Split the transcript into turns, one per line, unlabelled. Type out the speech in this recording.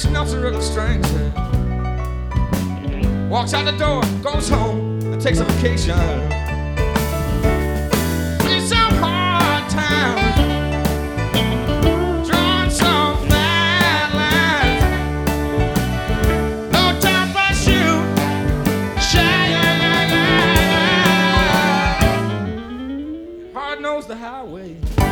Nelson real strange. Walks out the door, goes home, and takes a vacation. It's some hard times, drawing some fat lines. No time for shoe, shine. Hard knows the highway.